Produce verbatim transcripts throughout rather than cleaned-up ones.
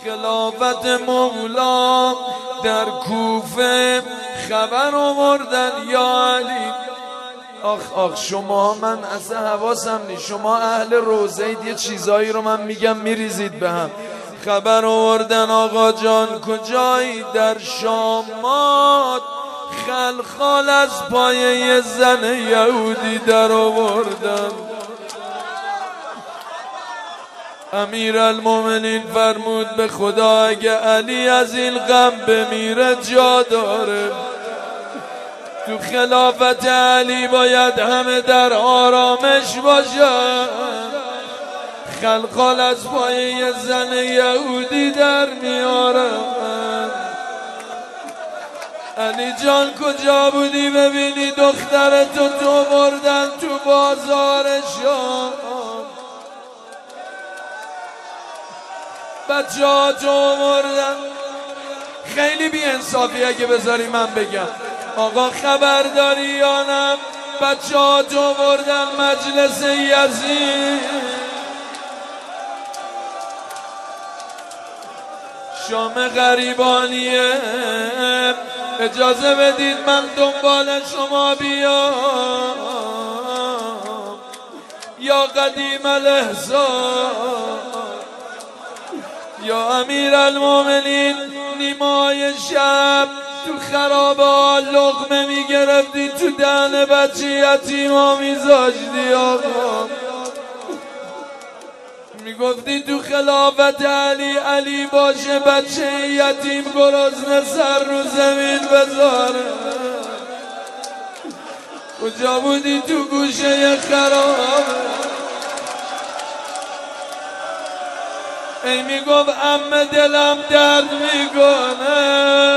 خلافت مولا در کوفه خبر آوردن یا علی. آخ آخ شما، من اصلا حواسم نیست، شما اهل روزید، یه چیزایی رو من میگم میریزید به هم. خبر آوردن آقا جان کجایی؟ در شامات خلخال از پای یه زن یهودی در آوردن. امیرالمومنین فرمود به خدا اگه علی از این غم بمیره جا داره. تو خلافت علی باید همه در آرامش باشن. خلخال از پای یه زن یهودی در میارن. علی جان کجا بودی؟ ببینی دخترتو تو بردن تو بازار شام. بچه ها تو بردن. خیلی بی انصافی اگه بذاری من بگم. آقا خبر داری یا نه؟ بچه ها تو بردن مجلس یزید. شام غریبانیه، اجازه بدید من دنبال شما بیام یا قدیم الاحسان. یا امیرالمومنین نیمای شب تو خرابه لقمه میگرفتی تو دهن بچه یتیما میذاشتی. آقا میگفتی تو خلافت علی علی باشه بچه یتیم گرسنه سر رو زمین بذاره. کجا بودی تو گوشه خراب؟ ای میگفت عمه دلم درد میکنه.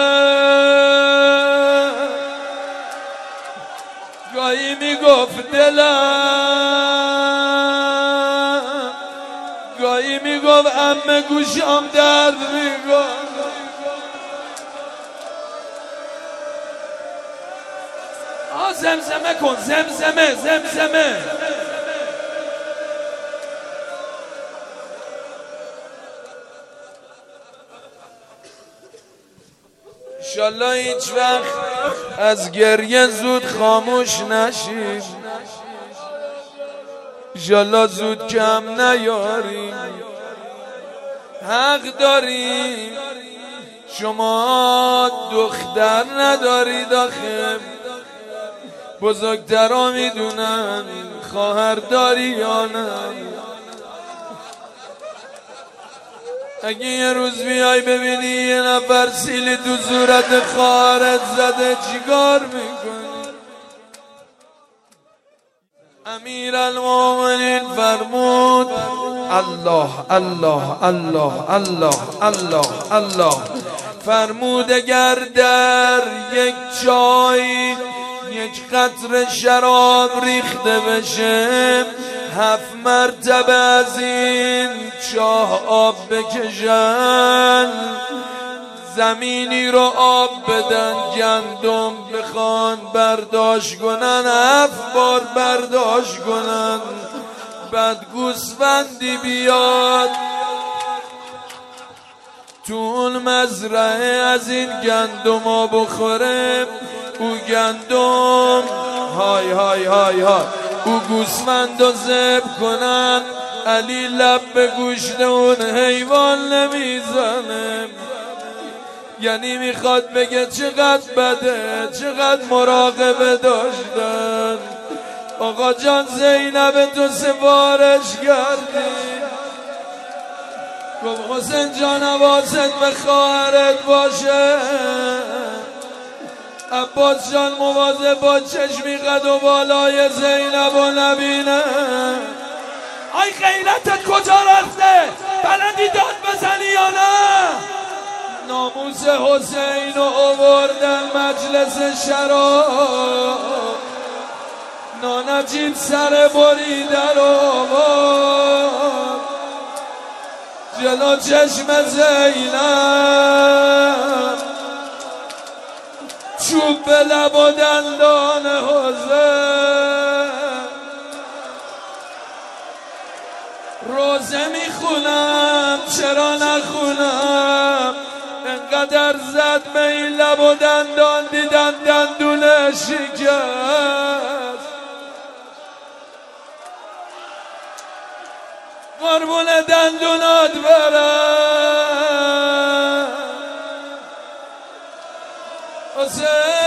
گاهی میگفت دلم، گاهی میگفت عمه گوشم درد میکنه. آه زمزمه کن، زمزمه زمزمه. انشالله هیچ وقت از گریه زود خاموش نشیم. انشالله زود کم نیاریم. حق داریم. شما دختر ندارید آخه، بزرگترا میدونن خواهر داری یا نه. اگه یه روز بیای ببینی یه نفر سیلی تو صورت خواهرت زده چیکار میکنی؟ امیرالمومنین فرمود الله الله الله الله الله الله فرمود اگر در یک چای یک قطره شراب ریخته بشه، هفت مرتبه از این چاه آب بکشن، زمینی رو آب بدن، گندم بخوان برداشت کنن، هفت بار برداشت کنن، بعد گوسفندی بیاد تو اون مزرعه از این گندم ها بخوره، او گندم های های های های او گوسفند رو ذبح کنن، علی لب به گوشت اون حیوان نمیزنه. یعنی میخواد بگه چقدر بده، چقدر مراقبه داشتن. آقا جان زینب تو سفارش کردی، گفت حسین جان حواست به خواهرت باشه، عباس جان مواظب با چشمی قد و بالای زینب و نبینه. آی غیرتت کجا رفته؟ بلدی داد بزنی یا نه؟ ناموس حسین رو آوردن مجلس شراب، نانجیب سر بریده رو آورد جلو چشم زینب، چوب به لب و دندان حسین. روزه میخونم چرا نخونم، انقدر زد به این لب و دندان دیدن دندون شکست قربون دندونات برم حسین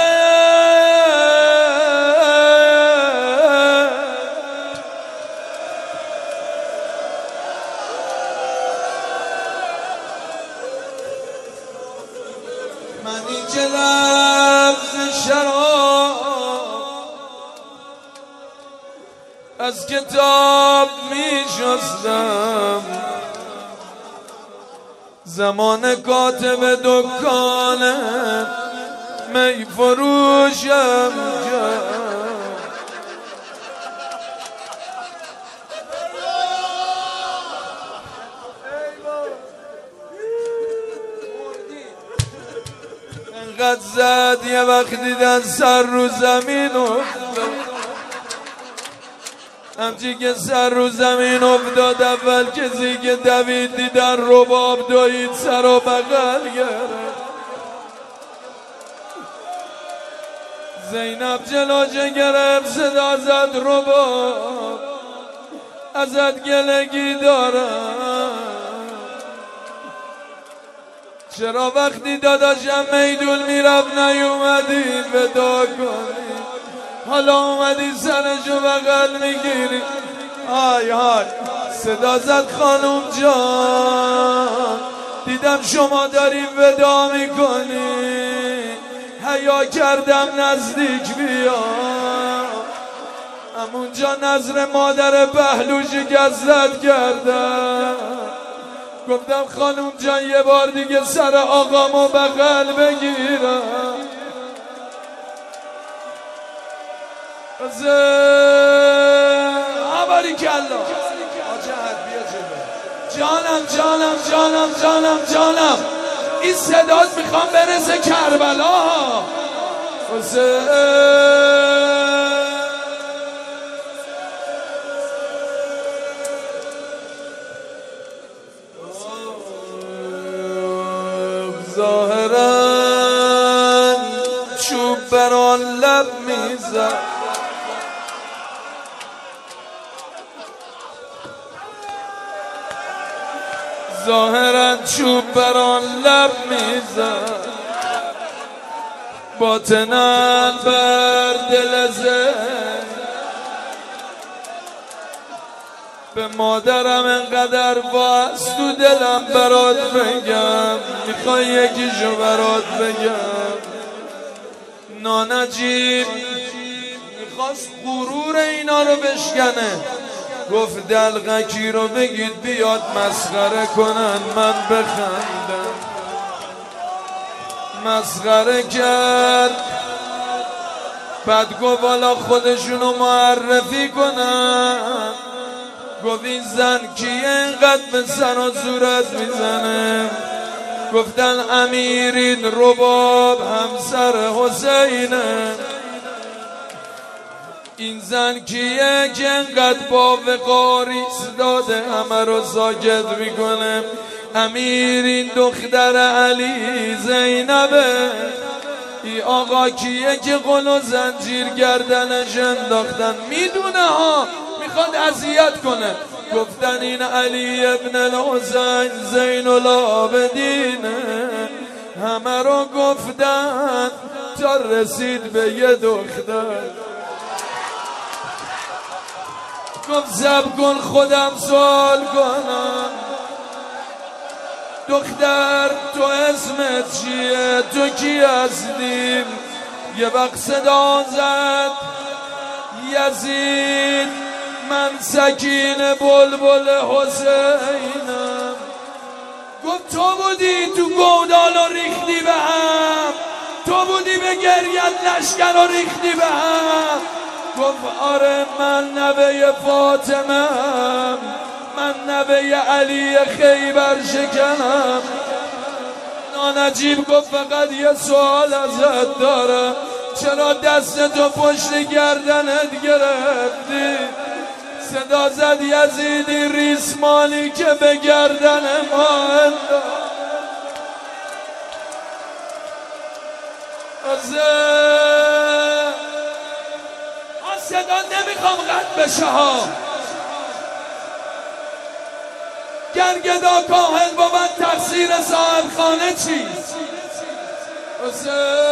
من این که لفظ شراب از کتاب می شستم زمان کاتب دکان می فروشم انقدر زد یه وقت دیدن سر رو زمین افتاد همچی که سر رو زمین افتاد اول کسی که دوید دیدن رباب دوید سر و بغل گرفت زینب جلوشه گرفت صدا زد رباب ازت گلگی دارم چرا وقتی داداشم میدون میرفت نیومدی ودا کنی حالا اومدی سرشو بغل میگیری های های صدا زد خانوم جان دیدم شما داری ودا میکنی حیا کردم نزدیک بیام همونجا نظر مادر پهلوشی گزت کردم گفتم خانوم جان یه بار دیگه سر آقامو بغل بگیرم آباری کلا جانم جانم جانم جانم جانم این صدات میخوام برسه کربلا ظاهرا چوب بران لب میزد ظاهرا چوب بران لب میزد باطناً بر دل زن به مادرم انقدر واس تو دلم برات بگم میخوای یکیشو برات بگم نانجیب میخواست غرور اینا رو بشکنه گفت دلغکی رو بگید بیاد مسخره کنن من بخندم مسخره کرد بعد گفت والا خودشونو معرفی کنن گفت این زن کیه اینقدر به سر و صورت میزنه گفتن امیرین رباب همسر حسینه این زن کیه که انقدر با وقاری داده همه رو ساکت میکنه امیرین دختر علی زینبه ای آقا کیه که قل و زنجیر گردنش انداختن میدونه ها میخواد اذیت کنه گفتن این علی ابن الحسین زین العابدینه همه رو گفتن تا رسید به یه دختر گفت زب کن خودم سوال کنم دختر تو اسمت چیه تو کی هستیم یه وقت صدا زد یزید من سکین بلبل حسینم گفت تو بودی تو گودال و ریختی به هم تو بودی به گریت لشکر و ریختی به هم گفت آره من نوه فاطمه من نوه علی خیبر شکنم نانجیب گفت فقط یه سوال ازت دارم چرا دستتو پشت گردنت گرفتی صدا زد یزیدی ریسمانی که به گردن ما انداخت حسین آن صدا نمیخوام قد بشه ها. گرگدا کاهل بود تقصیر صاحب خانه چیست؟ حسین